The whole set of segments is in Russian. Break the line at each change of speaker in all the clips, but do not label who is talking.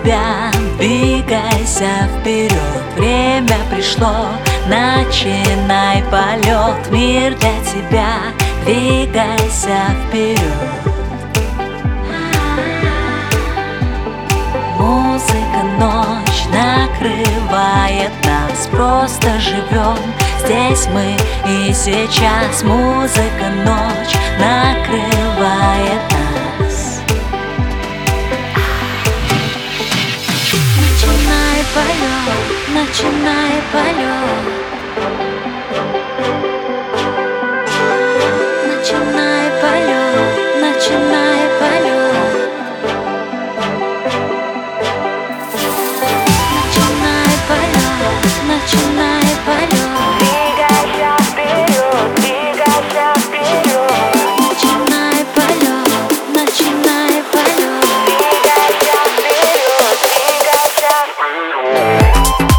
тебя, двигайся вперед. Время пришло, начинай полет. Мир для тебя, двигайся вперед. Музыка, ночь накрывает нас. Просто живем здесь мы и сейчас. Музыка, ночь накрывает нас. Начинай полет, начинай полет. Начинай полет, начинай полет. Начинай полет, начинай полет.
Двигайся вперед, двигайся вперед.
Начинай полет, начинай полет.
Двигайся вперед, двигайся вперед.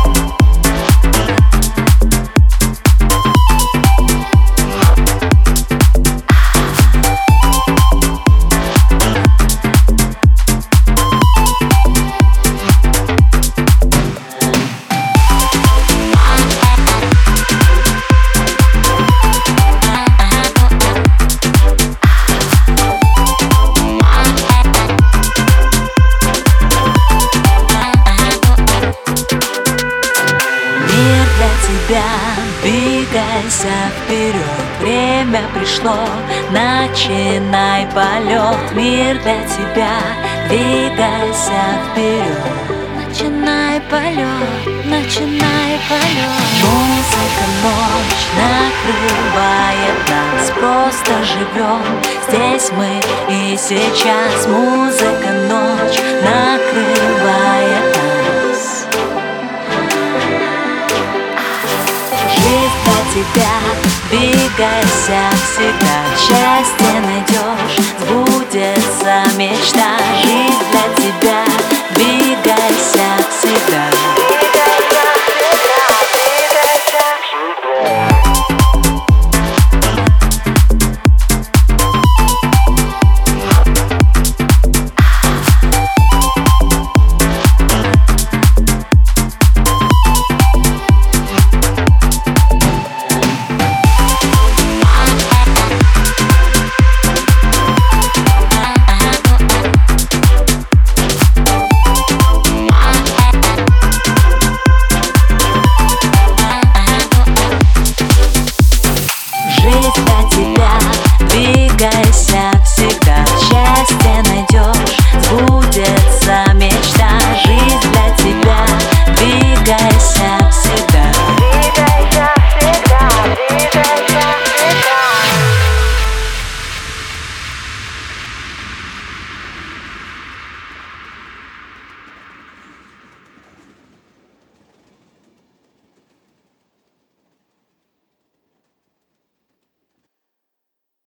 Двигайся вперед, время пришло, начинай полет. Мир для тебя, двигайся вперед. Начинай полет, начинай полет. Музыка, ночь накрывает нас. Просто живем здесь мы и сейчас. Музыка, ночь накрывает нас. Жизнь для тебя, двигайся всегда. Счастье найдешь, сбудется мечта. Жизнь для тебя, двигайся всегда.
Двигайся всегда, двигайся всегда.
Для тебя, двигайся всегда. Счастье найдешь, сбудется